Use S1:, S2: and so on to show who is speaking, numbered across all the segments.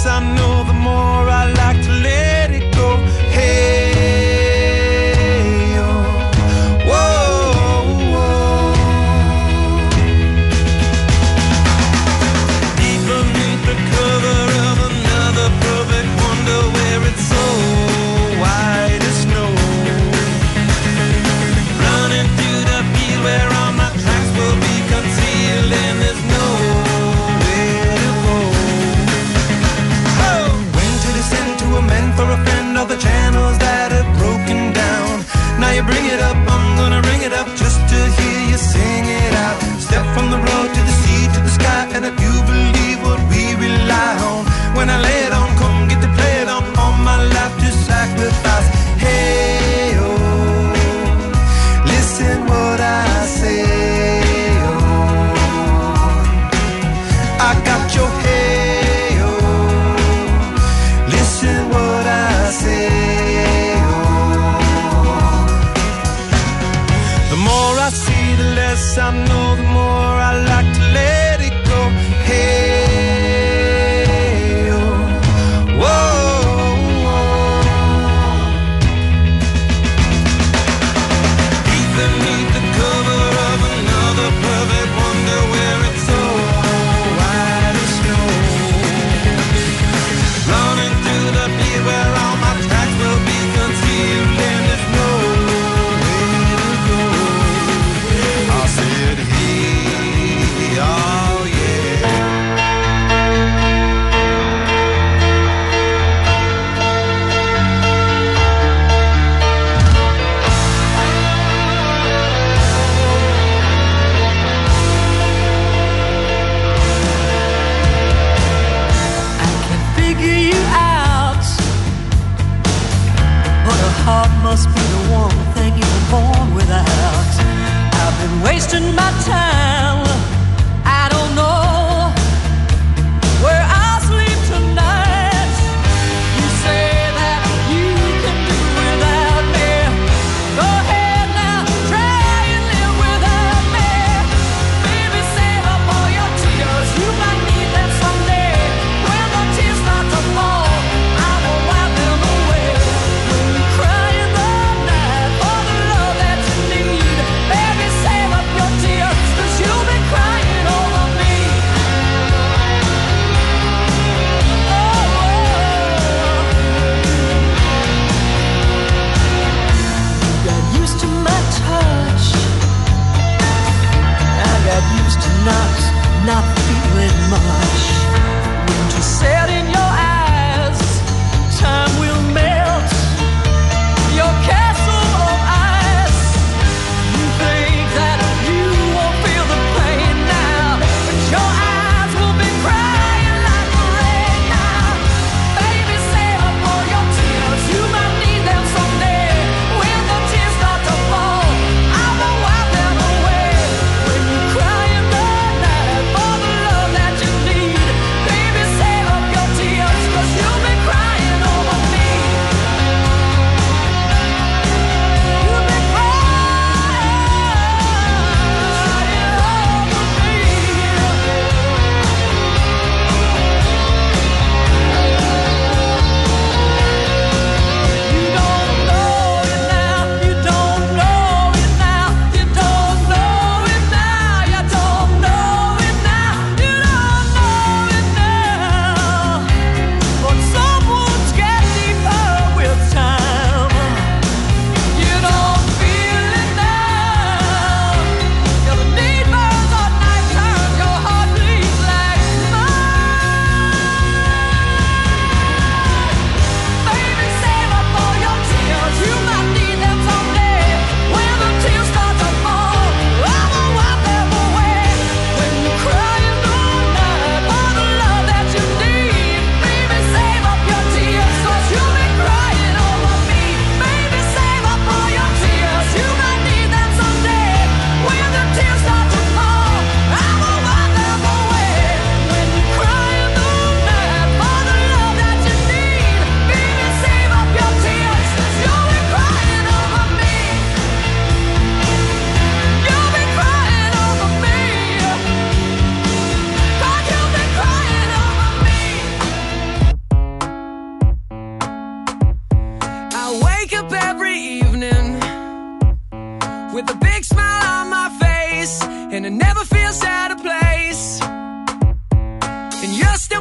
S1: less I know, the more I like to let it go. Hey, oh, whoa, whoa. Deep beneath the cover of another perfect wonder, where it's so white as snow. Running through the field where all my tracks will be concealed, and there's nowhere to go. Oh!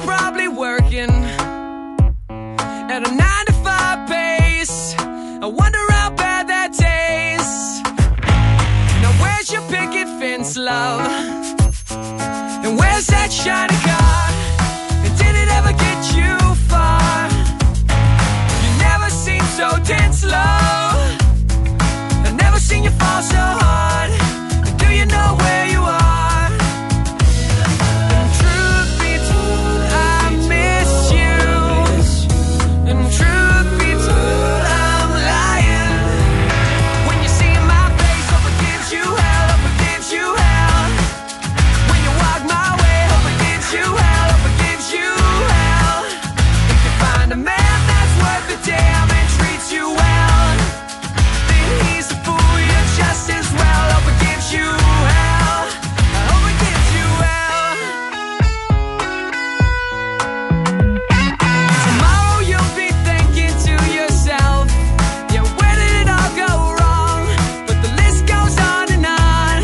S1: probably working at a 9-to-5 pace. I wonder how bad that tastes. Now where's your picket fence, love? And where's that shiny car? And did it ever get you far? You never seem so tense, love. I've never seen you fall so hard. Do you know where you are? And truth be told, I miss you. And truth be told, I'm lying. When you see my face, hope it gives you hell, hope it gives you hell. When you walk my way, hope it gives you hell, hope it gives you hell. If you find a man that's worth the damn and treats you well, then he's a fool, you're just as well. Hope it gives you hell, I hope it gives you hell. Tomorrow you'll be thinking to yourself, yeah, where did it all go wrong? But the list goes on and on.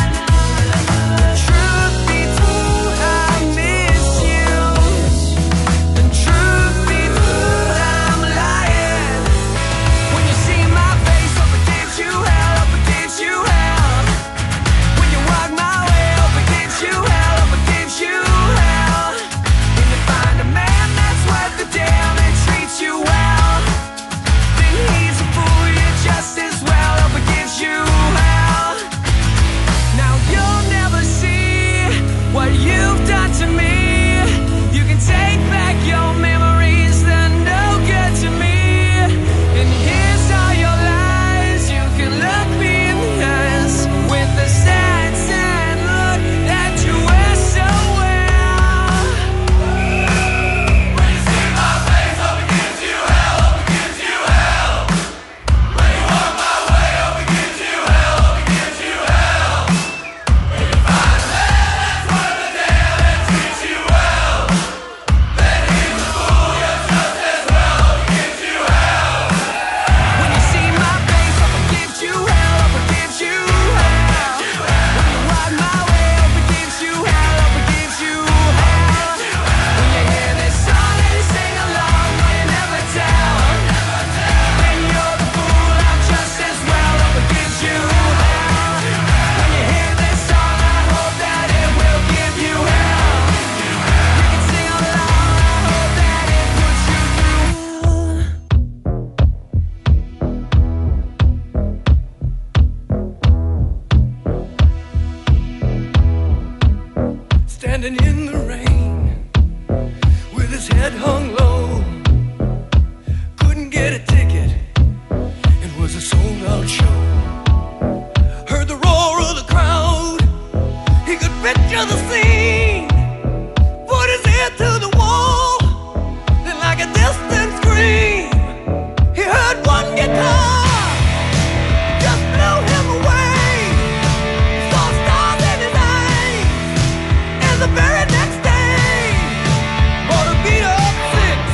S1: Truth be told, I miss you. And truth be told, I'm lying. When you see my face, hope it gives you hell, hope it gives you hell. When you walk my way, hope it gives you hell, hope it gives you hell. When you find a man that's worth the damn and treats you well, then he's a fool, you're just as well. Hope it gives you hell. Now you'll never see what you've done to me. You can take back your memories, they're no good to me. And here's all your lies. You can look me in the eyes with the sad, sad look that you wear so well. When you see my face, hope it gives you hell, hope it gives you hell. When you walk my way, hope it gives you hell, hope it gives you hell. When you find a man that's worth the damn and treats you well, then he's a fool, you're just as well. Hope it gives you hell. When you see my face, hope it gives you hell, hope it gives you hell. When you walk my way, hope it gives you hell, hope it gives you hell. When you hear this song and you sing along, but you never tell, then you're the fool, I'm just as well. Hope it gives you hell. When you hear this song, I hope that it will give you hell. You can sing along, I hope that it puts you through. Standing in the rain with his head hung low, couldn't get a ticket, it was a sold out show. Heard the roar of the crowd, he could picture the scene, put his ear to the wall, then like a distant scream, he heard one guitar, just blew him away. Saw stars in his eyes, and the very next day bought a beat up 6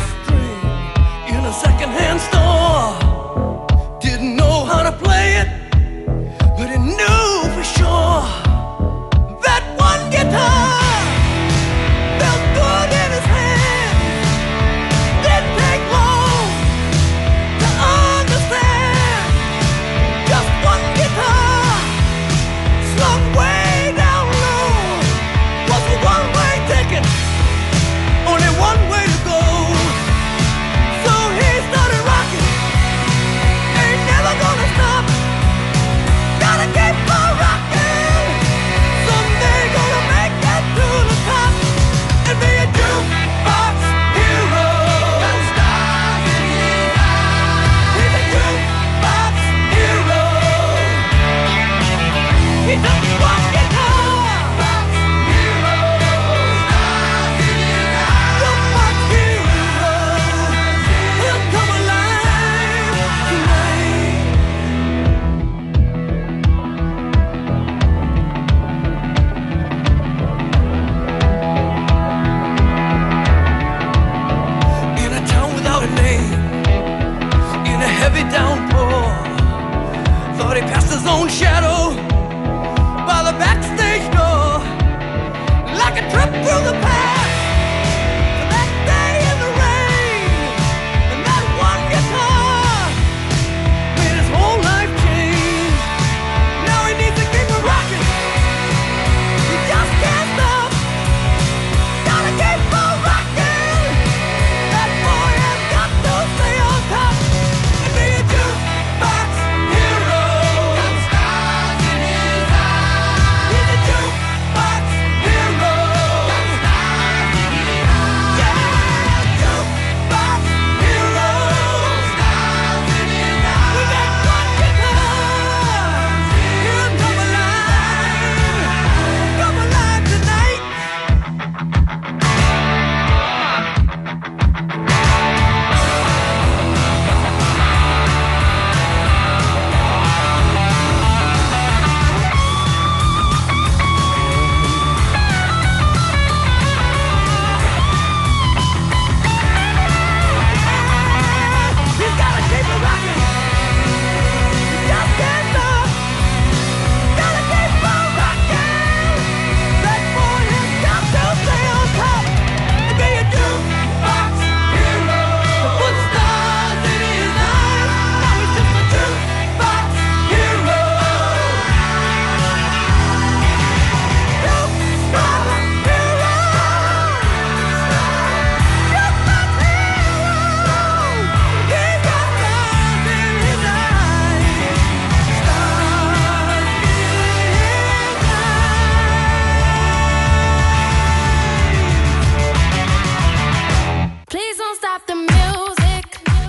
S2: don't stop the music.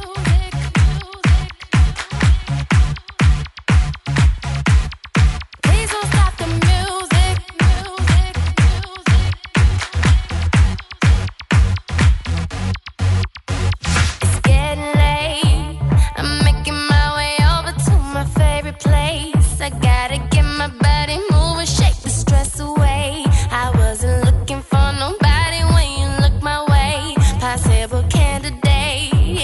S2: Please don't stop the music. It's getting late. I'm making my way over to my favorite place. I gotta get my body moving, shake the stress away. I wasn't looking for nobody when you look my way. Possible candidate.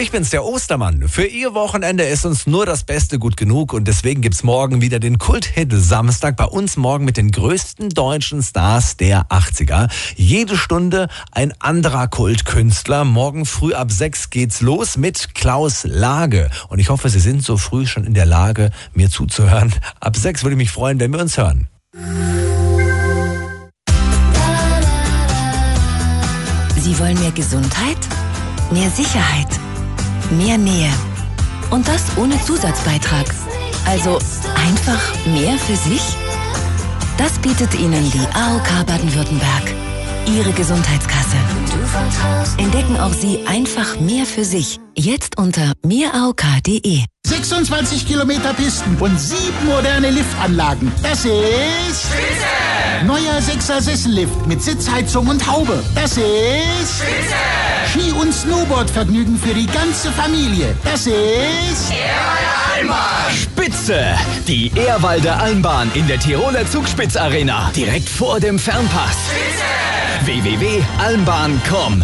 S3: Ich bin's, der Ostermann. Für Ihr Wochenende ist uns nur das Beste gut genug und deswegen gibt's morgen wieder den Kult-Hit Samstag bei uns morgen mit den größten deutschen Stars der 80er. Jede Stunde ein anderer Kultkünstler. Morgen früh ab 6 geht's los mit Klaus Lage. Und ich hoffe, Sie sind so früh schon in der Lage, mir zuzuhören. Ab 6 würde ich mich freuen, wenn wir uns hören.
S4: Sie wollen mehr Gesundheit? Mehr Sicherheit? Mehr Nähe. Und das ohne Zusatzbeitrag. Also einfach mehr für sich? Das bietet Ihnen die AOK Baden-Württemberg. Ihre Gesundheitskasse. Entdecken auch Sie einfach mehr für sich. Jetzt unter mehraok.de.
S5: 26 Kilometer Pisten und 7 moderne Liftanlagen. Das ist Spitze! Neuer 6er Sessellift mit Sitzheizung und Haube. Das ist Spitze! Ski- und Snowboardvergnügen für die ganze Familie. Das ist
S6: Ehrwalder Almbahn! Spitze! Die Ehrwalder Almbahn in der Tiroler Zugspitzarena. Direkt vor dem Fernpass. Spitze! www.almbahn.com.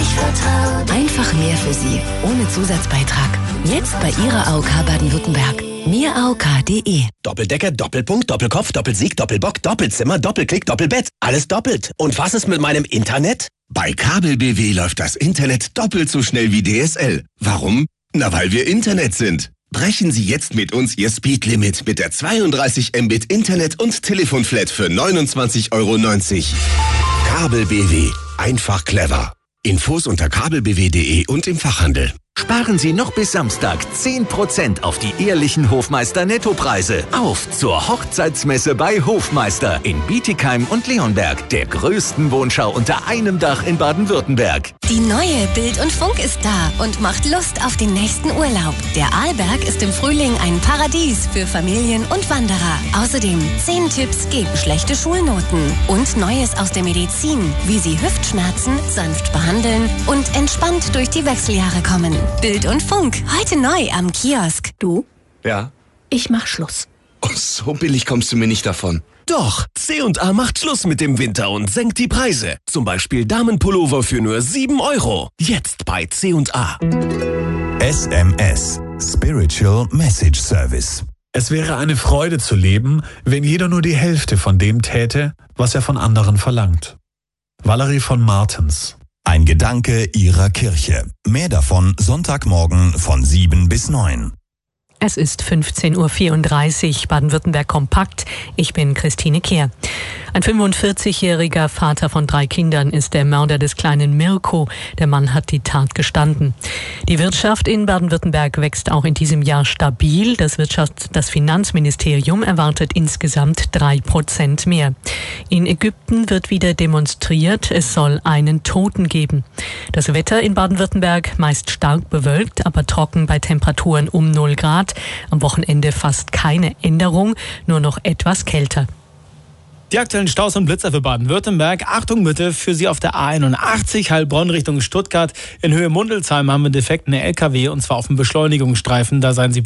S4: Einfach mehr für Sie, ohne Zusatzbeitrag. Jetzt bei Ihrer AOK Baden-Württemberg. mehraok.de.
S7: Doppeldecker, Doppelpunkt, Doppelkopf, Doppelsieg, Doppelbock, Doppelzimmer, Doppelklick, Doppelbett. Alles doppelt. Und was ist mit meinem Internet?
S8: Bei Kabel BW läuft das Internet doppelt so schnell wie DSL. Warum? Na, weil wir Internet sind. Brechen Sie jetzt mit uns Ihr Speedlimit mit der 32 Mbit Internet- und Telefonflat für 29,90 €. Kabel BW. Einfach clever. Infos unter kabelbw.de und im Fachhandel.
S9: Sparen Sie noch bis Samstag 10% auf die ehrlichen Hofmeister-Nettopreise. Auf zur Hochzeitsmesse bei Hofmeister in Bietigheim und Leonberg, der größten Wohnschau unter einem Dach in Baden-Württemberg.
S10: Die neue Bild und Funk ist da und macht Lust auf den nächsten Urlaub. Der Arlberg ist im Frühling ein Paradies für Familien und Wanderer. Außerdem 10 Tipps gegen schlechte Schulnoten und Neues aus der Medizin, wie Sie Hüftschmerzen sanft behandeln und entspannt durch die Wechseljahre kommen. Bild und Funk, heute neu am Kiosk.
S11: Du?
S12: Ja?
S11: Ich mach Schluss.
S12: Oh, so billig kommst du mir nicht davon.
S13: Doch, C&A macht Schluss mit dem Winter und senkt die Preise. Zum Beispiel Damenpullover für nur 7 €. Jetzt bei C&A.
S14: SMS, Spiritual Message Service.
S15: Es wäre eine Freude zu leben, wenn jeder nur die Hälfte von dem täte, was er von anderen verlangt. Valerie von Martens.
S14: Ein Gedanke Ihrer Kirche. Mehr davon Sonntagmorgen von 7 bis 9.
S16: Es ist 15:34 Uhr, Baden-Württemberg kompakt. Ich bin Christine Kehr. Ein 45-jähriger Vater von 3 Kindern ist der Mörder des kleinen Mirko. Der Mann hat die Tat gestanden. Die Wirtschaft in Baden-Württemberg wächst auch in diesem Jahr stabil. Das Finanzministerium erwartet insgesamt 3% mehr. In Ägypten wird wieder demonstriert. Es soll einen Toten geben. Das Wetter in Baden-Württemberg meist stark bewölkt, aber trocken bei Temperaturen um 0 Grad. Am Wochenende fast keine Änderung, nur noch etwas kälter.
S17: Die aktuellen Staus und Blitzer für Baden-Württemberg. Achtung bitte für Sie auf der A81 Heilbronn Richtung Stuttgart. In Höhe Mundelsheim haben wir defekten LKW und zwar auf dem Beschleunigungsstreifen. Da seien Sie